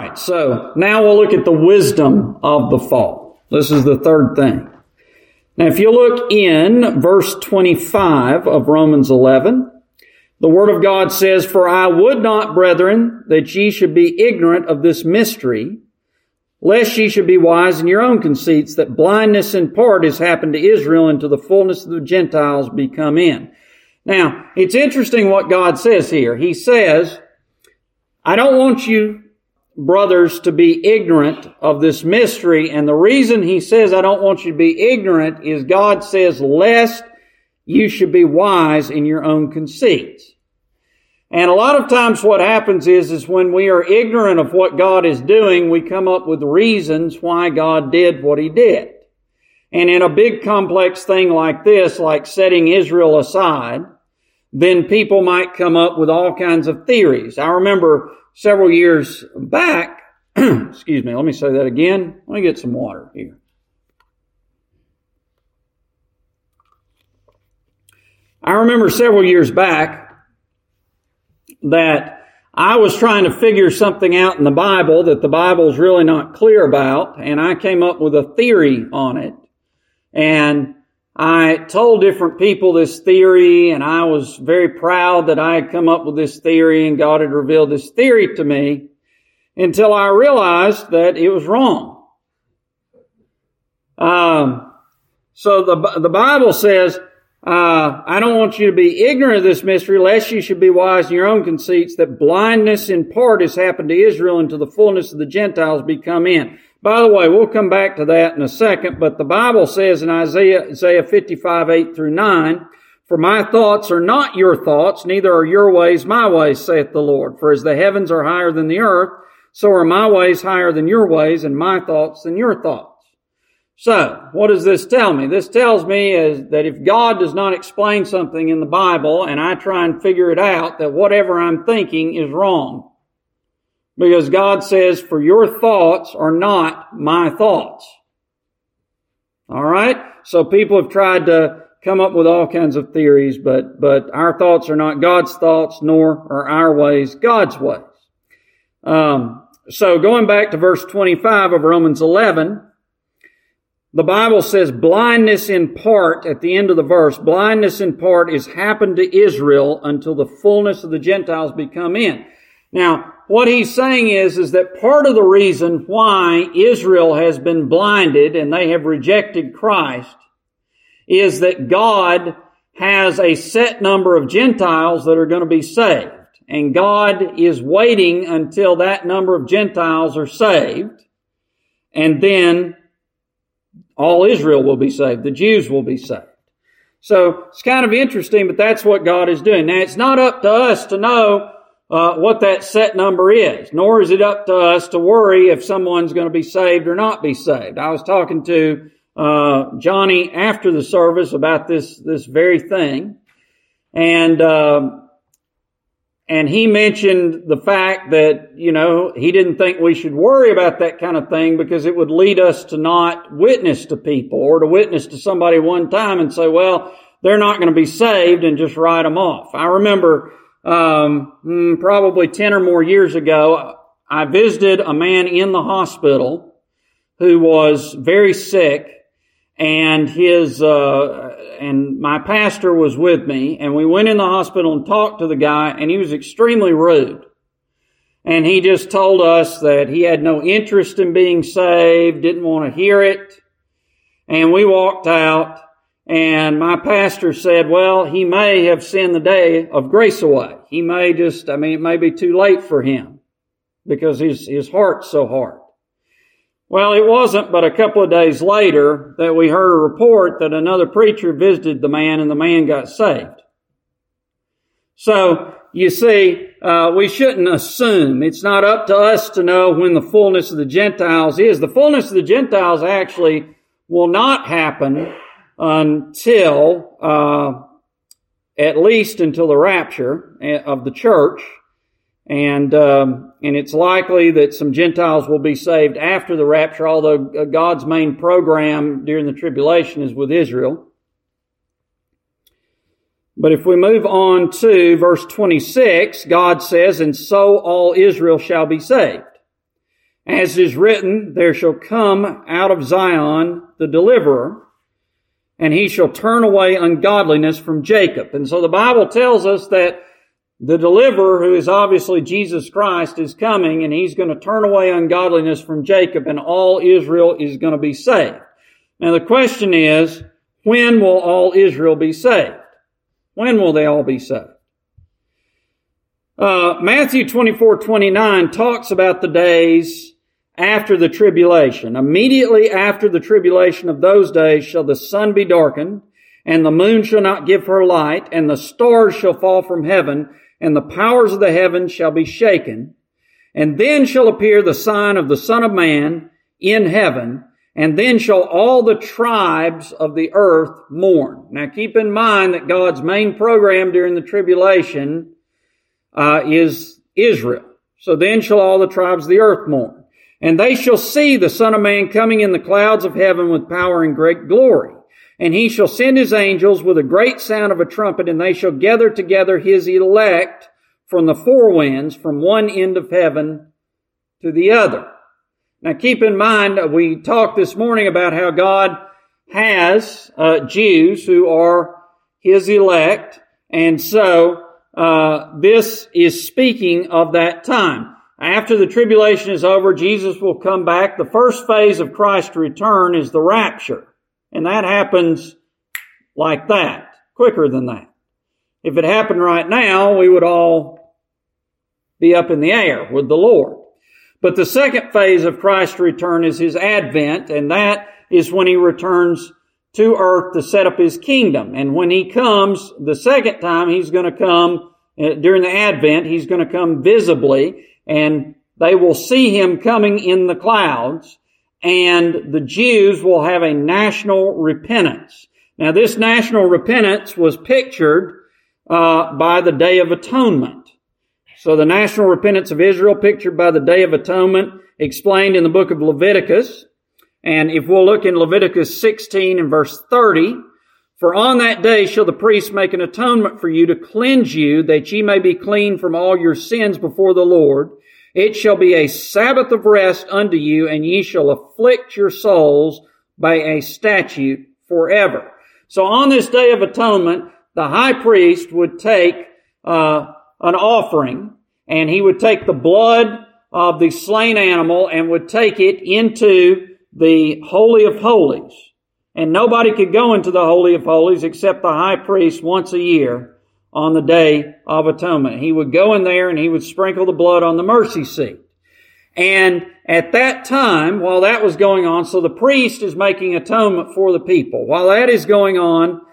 right, so now we'll look at the wisdom of the fall. This is the third thing. Now, if you look in verse 25 of Romans 11, the Word of God says, "For I would not, brethren, that ye should be ignorant of this mystery, lest ye should be wise in your own conceits, that blindness in part has happened to Israel, and to the fullness of the Gentiles be come in." Now, it's interesting what God says here. He says, I don't want you, brothers, to be ignorant of this mystery. And the reason he says I don't want you to be ignorant is God says, lest you should be wise in your own conceits. And a lot of times what happens is when we are ignorant of what God is doing, we come up with reasons why God did what He did. And in a big complex thing like this, like setting Israel aside, then people might come up with all kinds of theories. I remember several years back, excuse me, let me say that again. Let me get some water here. I remember several years back that I was trying to figure something out in the Bible that the Bible's really not clear about, and I came up with a theory on it. And I told different people this theory, and I was very proud that I had come up with this theory and God had revealed this theory to me, until I realized that it was wrong. So the Bible says, I don't want you to be ignorant of this mystery, lest you should be wise in your own conceits, that blindness in part has happened to Israel, and to the fullness of the Gentiles be come in. By the way, we'll come back to that in a second, but the Bible says in Isaiah 55, 8 through 9, "For my thoughts are not your thoughts, neither are your ways my ways, saith the Lord. For as the heavens are higher than the earth, so are my ways higher than your ways, and my thoughts than your thoughts." So, what does this tell me? This tells me is that if God does not explain something in the Bible, and I try and figure it out, that whatever I'm thinking is wrong. Because God says, "For your thoughts are not my thoughts." All right? So people have tried to come up with all kinds of theories, but our thoughts are not God's thoughts, nor are our ways God's ways. So going back to verse 25 of Romans 11, the Bible says blindness in part, at the end of the verse, blindness in part is happened to Israel until the fullness of the Gentiles be come in. Now, what he's saying is that part of the reason why Israel has been blinded and they have rejected Christ is that God has a set number of Gentiles that are going to be saved. And God is waiting until that number of Gentiles are saved. And then all Israel will be saved. The Jews will be saved. So it's kind of interesting, but that's what God is doing. Now, it's not up to us to know what that set number is, nor is it up to us to worry if someone's going to be saved or not be saved. I was talking to Johnny after the service about this very thing, and he mentioned the fact that, he didn't think we should worry about that kind of thing because it would lead us to not witness to people, or to witness to somebody one time and say, well, they're not going to be saved, and just write them off. I remember probably 10 or more years ago, I visited a man in the hospital who was very sick, and and my pastor was with me, and we went in the hospital and talked to the guy, and he was extremely rude. And he just told us that he had no interest in being saved, didn't want to hear it. And we walked out, and my pastor said, well, he may have sinned the day of grace away. He may it may be too late for him because his heart's so hard. Well, it wasn't but a couple of days later that we heard a report that another preacher visited the man and the man got saved. So, you see, we shouldn't assume. It's not up to us to know when the fullness of the Gentiles is. The fullness of the Gentiles actually will not happen until, at least until the rapture of the church. And it's likely that some Gentiles will be saved after the rapture, although God's main program during the tribulation is with Israel. But if we move on to verse 26, God says, and so all Israel shall be saved. As is written, there shall come out of Zion the deliverer, and he shall turn away ungodliness from Jacob. And so the Bible tells us that the deliverer, who is obviously Jesus Christ, is coming, and he's going to turn away ungodliness from Jacob, and all Israel is going to be saved. Now the question is, when will all Israel be saved? When will they all be saved? Matthew 24:29 talks about the days after the tribulation. Immediately after the tribulation of those days shall the sun be darkened, and the moon shall not give her light, and the stars shall fall from heaven, and the powers of the heavens shall be shaken. And then shall appear the sign of the Son of Man in heaven, and then shall all the tribes of the earth mourn. Now keep in mind that God's main program during the tribulation is Israel. So then shall all the tribes of the earth mourn. And they shall see the Son of Man coming in the clouds of heaven with power and great glory. And he shall send his angels with a great sound of a trumpet, and they shall gather together his elect from the four winds, from one end of heaven to the other. Now keep in mind, we talked this morning about how God has Jews who are his elect, and so this is speaking of that time. After the tribulation is over, Jesus will come back. The first phase of Christ's return is the rapture. And that happens like that, quicker than that. If it happened right now, we would all be up in the air with the Lord. But the second phase of Christ's return is his advent, and that is when he returns to earth to set up his kingdom. And when he comes the second time, he's going to come, during the advent, he's going to come visibly, and they will see him coming in the clouds. And the Jews will have a national repentance. Now this national repentance was pictured by the Day of Atonement. So the national repentance of Israel pictured by the Day of Atonement explained in the book of Leviticus. And if we'll look in Leviticus 16 and verse 30, for on that day shall the priest make an atonement for you to cleanse you, that ye may be clean from all your sins before the Lord. It shall be a Sabbath of rest unto you, and ye shall afflict your souls by a statute forever. So on this Day of Atonement, the high priest would take an offering, and he would take the blood of the slain animal and would take it into the Holy of Holies. And nobody could go into the Holy of Holies except the high priest once a year on the Day of Atonement. He would go in there and he would sprinkle the blood on the mercy seat. And at that time, while that was going on, so the priest is making atonement for the people. While that is going on,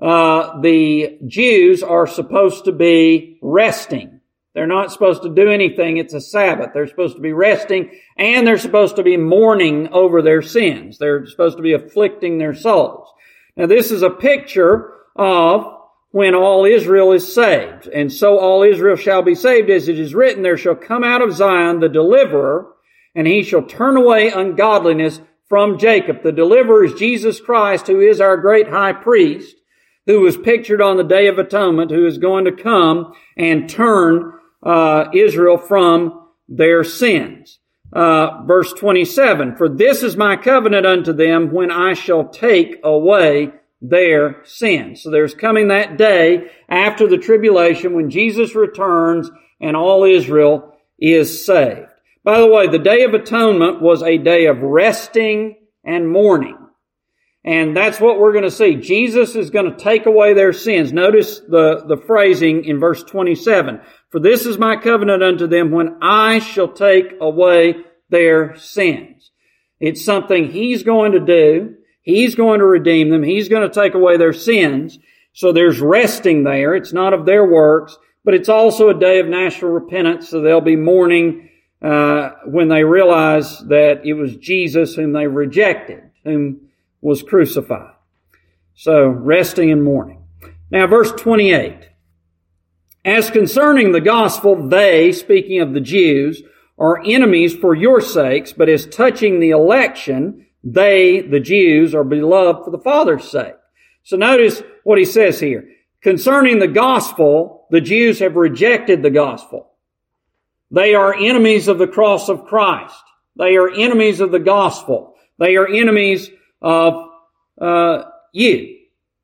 the Jews are supposed to be resting. They're not supposed to do anything. It's a Sabbath. They're supposed to be resting, and they're supposed to be mourning over their sins. They're supposed to be afflicting their souls. Now this is a picture of when all Israel is saved. And so all Israel shall be saved, as it is written, there shall come out of Zion the deliverer, and he shall turn away ungodliness from Jacob. The deliverer is Jesus Christ, who is our great high priest, who was pictured on the Day of Atonement, who is going to come and turn Israel from their sins. Verse 27, for this is my covenant unto them when I shall take away their sins. So there's coming that day after the tribulation when Jesus returns and all Israel is saved. By the way, the Day of Atonement was a day of resting and mourning. And that's what we're going to see. Jesus is going to take away their sins. Notice the phrasing in verse 27. For this is my covenant unto them when I shall take away their sins. It's something he's going to do. He's going to redeem them. He's going to take away their sins. So there's resting there. It's not of their works, but it's also a day of national repentance. So they'll be mourning when they realize that it was Jesus whom they rejected, whom was crucified. So resting and mourning. Now verse 28. As concerning the gospel, they, speaking of the Jews, are enemies for your sakes, but as touching the election, they, the Jews, are beloved for the Father's sake. So notice what he says here. Concerning the gospel, the Jews have rejected the gospel. They are enemies of the cross of Christ. They are enemies of the gospel. They are enemies of you.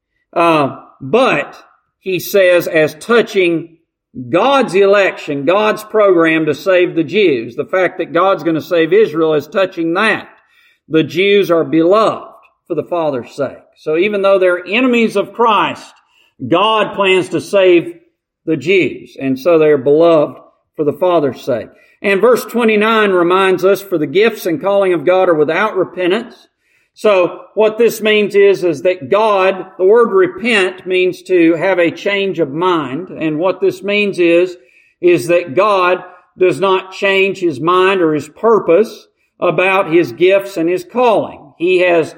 But he says, as touching God's election, God's program to save the Jews, the fact that God's going to save Israel is touching that. The Jews are beloved for the Father's sake. So even though they're enemies of Christ, God plans to save the Jews. And so they're beloved for the Father's sake. And verse 29 reminds us, for the gifts and calling of God are without repentance. So what this means is that God, the word repent means to have a change of mind. And what this means is that God does not change His mind or His purpose about His gifts and His calling. He has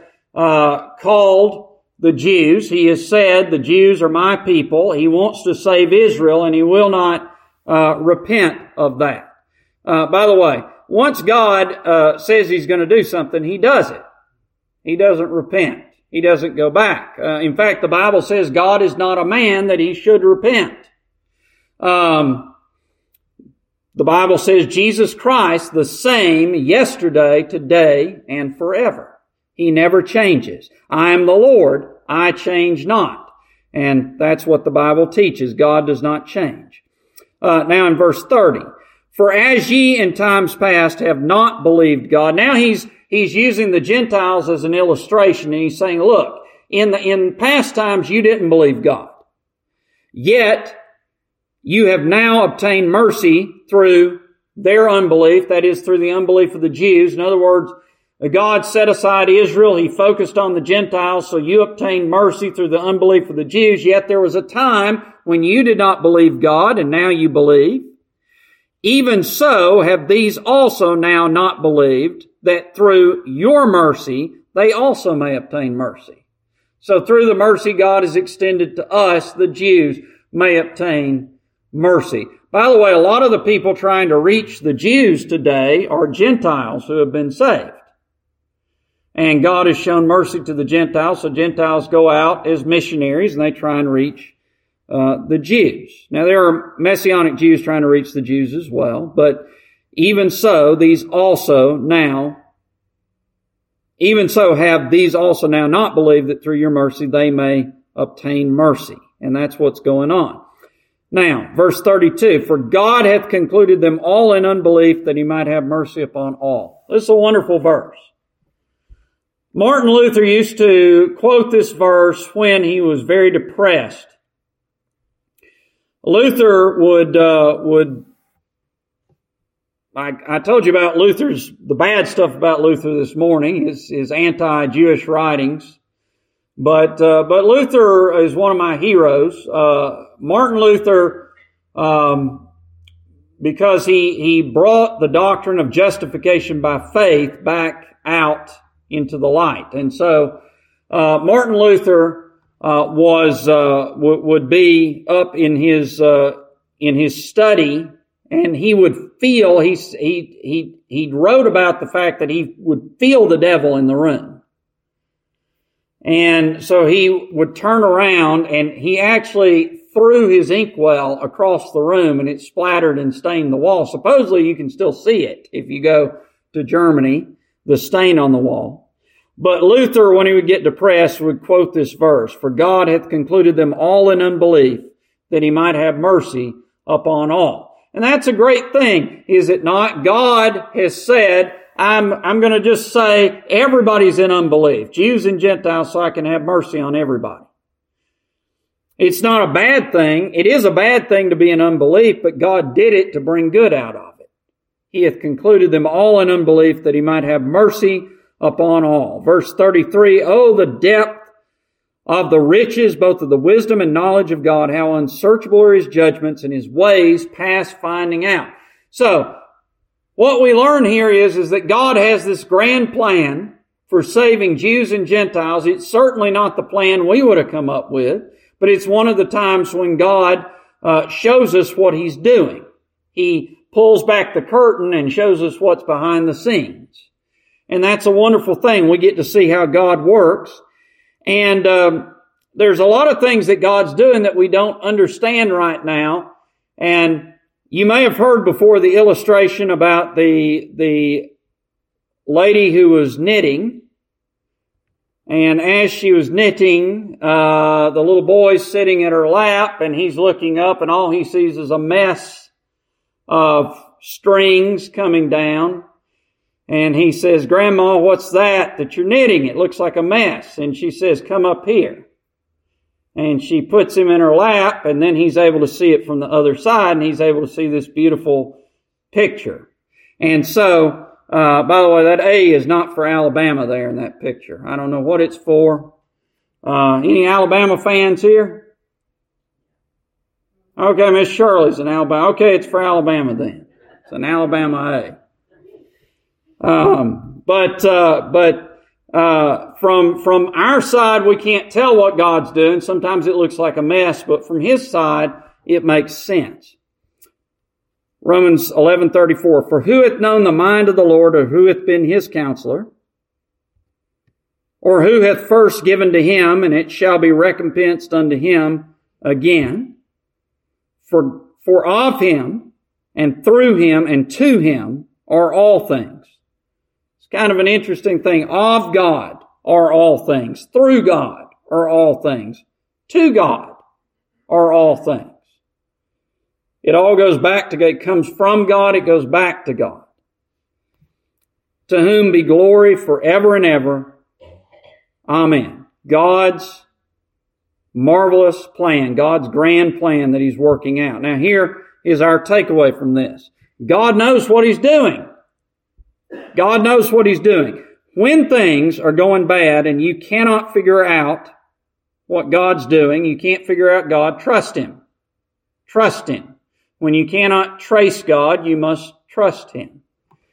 called the Jews. He has said, the Jews are my people. He wants to save Israel, and He will not repent of that. By the way, once God says He's going to do something, He does it. He doesn't repent. He doesn't go back. In fact, the Bible says God is not a man that He should repent. The Bible says Jesus Christ, the same yesterday, today, and forever. He never changes. I am the Lord, I change not. And that's what the Bible teaches. God does not change. Now in verse 30, for as ye in times past have not believed God. Now he's using the Gentiles as an illustration, and he's saying, look, in past times you didn't believe God. Yet you have now obtained mercy through their unbelief, that is, through the unbelief of the Jews. In other words, God set aside Israel. He focused on the Gentiles, so you obtained mercy through the unbelief of the Jews. Yet there was a time when you did not believe God, and now you believe. Even so have these also now not believed, that through your mercy they also may obtain mercy. So through the mercy God has extended to us, the Jews may obtain mercy. By the way, a lot of the people trying to reach the Jews today are Gentiles who have been saved. And God has shown mercy to the Gentiles, so Gentiles go out as missionaries and they try and reach the Jews. Now there are Messianic Jews trying to reach the Jews as well, but even so have these also now not believed that through your mercy they may obtain mercy. And that's what's going on. Now, verse 32, for God hath concluded them all in unbelief, that He might have mercy upon all. This is a wonderful verse. Martin Luther used to quote this verse when he was very depressed. Luther I told you about the bad stuff about Luther this morning, his anti-Jewish writings. But Luther is one of my heroes. Martin Luther, because he brought the doctrine of justification by faith back out into the light. And so, Martin Luther, would be up in his study, and he would feel, he wrote about the fact that he would feel the devil in the room. And so he would turn around, and he actually threw his inkwell across the room, and it splattered and stained the wall. Supposedly you can still see it if you go to Germany, the stain on the wall. But Luther, when he would get depressed, would quote this verse, for God hath concluded them all in unbelief, that He might have mercy upon all. And that's a great thing, is it not? God has said, I'm going to just say everybody's in unbelief, Jews and Gentiles, so I can have mercy on everybody. It's not a bad thing. It is a bad thing to be in unbelief, but God did it to bring good out of it. He hath concluded them all in unbelief, that He might have mercy upon all. Verse 33, oh, the depth of the riches, both of the wisdom and knowledge of God, how unsearchable are His judgments and His ways past finding out. So, what we learn here is that God has this grand plan for saving Jews and Gentiles. It's certainly not the plan we would have come up with, but it's one of the times when God shows us what He's doing. He pulls back the curtain and shows us what's behind the scenes. And that's a wonderful thing. We get to see how God works. And there's a lot of things that God's doing that we don't understand right now. And you may have heard before the illustration about the lady who was knitting. And as she was knitting, the little boy's sitting at her lap, and he's looking up, and all he sees is a mess of strings coming down. And he says, "Grandma, what's that you're knitting? It looks like a mess." And she says, "Come up here." And she puts him in her lap, and then he's able to see it from the other side, and he's able to see this beautiful picture. And so, by the way, that A is not for Alabama there in that picture. I don't know what it's for. Any Alabama fans here? Okay, Miss Shirley's in Alabama. Okay, it's for Alabama then. It's an Alabama A. From our side, we can't tell what God's doing. Sometimes it looks like a mess, but from His side, it makes sense. Romans 11:34, "For who hath known the mind of the Lord, or who hath been His counselor? Or who hath first given to Him, and it shall be recompensed unto Him again? For of Him, and through Him, and to Him are all things." It's kind of an interesting thing. Of God are all things. Through God are all things. To God are all things. It all goes back to God. It comes from God. It goes back to God. To whom be glory forever and ever. Amen. God's marvelous plan, God's grand plan that He's working out. Now here is our takeaway from this. God knows what He's doing. God knows what He's doing. When things are going bad and you cannot figure out what God's doing, you can't figure out God, trust Him. Trust Him. When you cannot trace God, you must trust Him.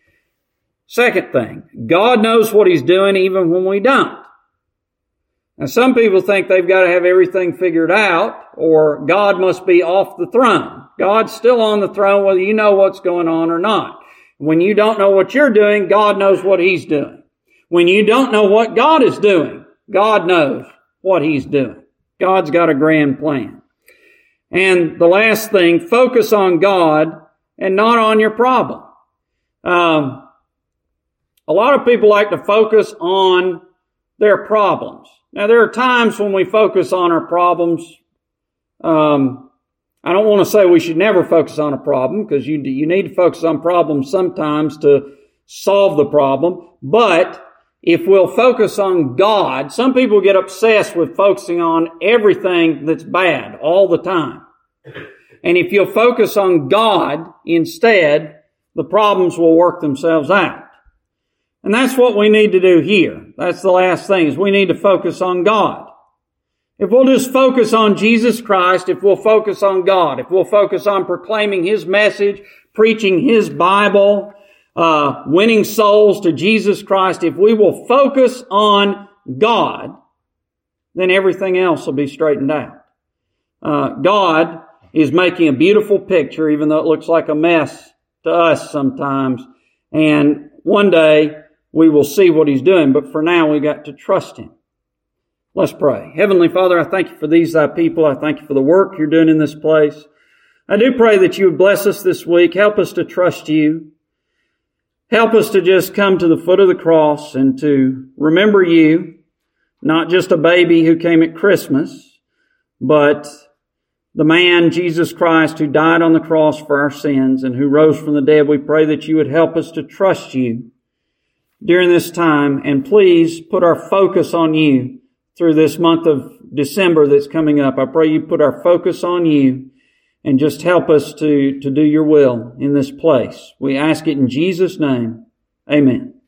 Second thing, God knows what He's doing even when we don't. Now some people think they've got to have everything figured out, or God must be off the throne. God's still on the throne whether you know what's going on or not. When you don't know what you're doing, God knows what He's doing. When you don't know what God is doing, God knows what He's doing. God's got a grand plan. And the last thing, focus on God and not on your problem. A lot of people like to focus on their problems. Now, there are times when we focus on our problems. I don't want to say we should never focus on a problem, because you need to focus on problems sometimes to solve the problem. But if we'll focus on God, some people get obsessed with focusing on everything that's bad all the time. And if you'll focus on God instead, the problems will work themselves out. And that's what we need to do here. That's the last thing, is we need to focus on God. If we'll just focus on Jesus Christ, if we'll focus on God, if we'll focus on proclaiming His message, preaching His Bible, winning souls to Jesus Christ, if we will focus on God, then everything else will be straightened out. God is making a beautiful picture, even though it looks like a mess to us sometimes. And one day we will see what He's doing, but for now we got to trust Him. Let's pray. Heavenly Father, I thank You for these Thy people. I thank You for the work You're doing in this place. I do pray that You would bless us this week. Help us to trust You. Help us to just come to the foot of the cross and to remember You, not just a baby who came at Christmas, but the man, Jesus Christ, who died on the cross for our sins and who rose from the dead. We pray that You would help us to trust You during this time, and please put our focus on You through this month of December that's coming up. I pray You put our focus on You and just help us to do Your will in this place. We ask it in Jesus' name. Amen.